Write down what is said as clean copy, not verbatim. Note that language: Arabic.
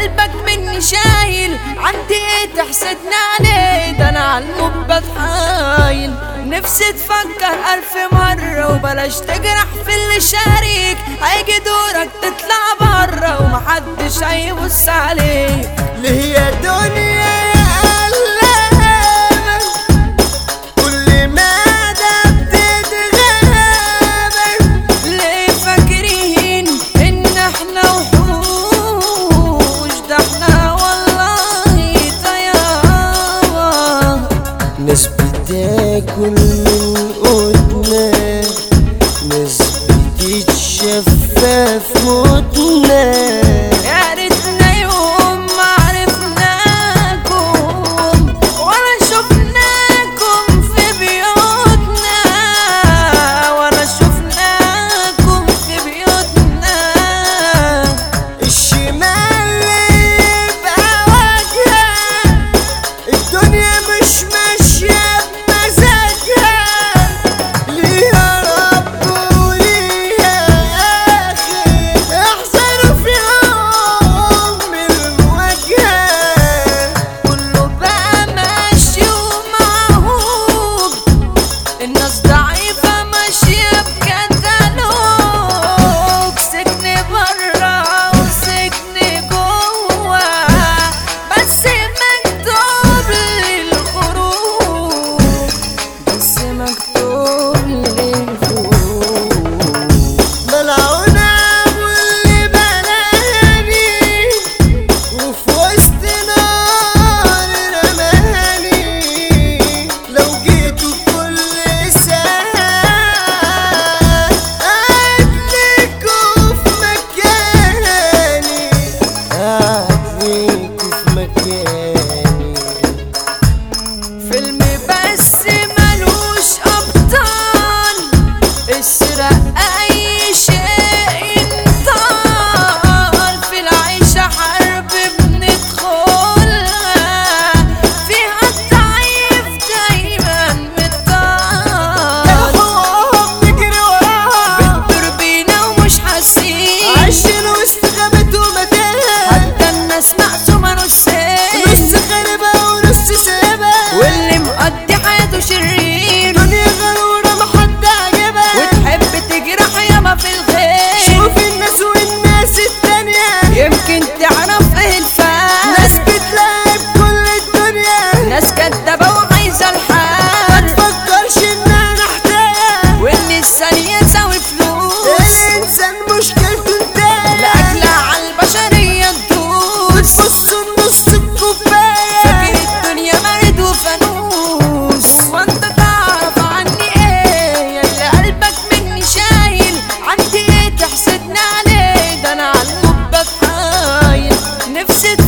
قلبك مني شايل، عندي ايه تحسدني عليه؟ ده انا عالموت بتحايل. نفسي تفكر 1000 مرة وبلاش تجرح في اللي شاريك، هيجي دورك تطلع برا ومحدش هيبص عليك. ليه يا دنيا يا قلبك كل مدى بتتغابر؟ ليه فاكرين ان احنا وحوش؟ ده احنا والله طيارة. ناس بتاكل من قدنا، ناس بتتشفى في موتنا. يا ريتنا يوم ما عرفناكم ولا شفناكم في بيوتنا، ولا شفناكم في بيوتنا. الشمال يبقى وجهها، الدنيا مش ماشية بمزاجها. ليها رب وليها آخر، احذروا في يوم من المواجهة. كله بقى ماشي ومعهوب، الناس ضعيفة ماشية بكتالوج. سجن برا وسجن جوا، بس مكتوب لي الخروج، بس مكتوب لي الخروج. ملعونة واللي بلاني، وفي وسط نار رماني. لو جيتوا كل ساعة أدلكوا في مكاني، أدلكوا في مكاني. فيلم بس ملوش أبطال، اسرق أي شيء ينطال. في العيشة حرب بندخلها، فيها الضعيف دايما متطال. الحب نجري وراها، بتدور بينا ومش حاسين، عايشين وسط غابة ومتاهة. حتى الناس مقسومة نصين، نص غريبة ونص سابة، واللي مقضي حياته شرير. دنيا غرورة محد عجبها، وتحب تجرح ياما في الخير. شوف الناس والناس التانية، يمكن تعرف ايه الفرق. ناس بتلاعب كل الدنيا، ناس كدابة وعايزة الحال، متفكرش انها نحتاجة. وان الثانية تساوي فلوس. الانسان مشكلته انتهى، لأجلها عالبشرية تدوس. بتبصوا لنص الكوباية، فاكر الدنيا مرد وفانوس. هو انت تعرف عني ايه ياللي قلبك مني شايل؟ عندي ايه تحسدني عليه؟ ده انا عالموت بتحايل. نفسي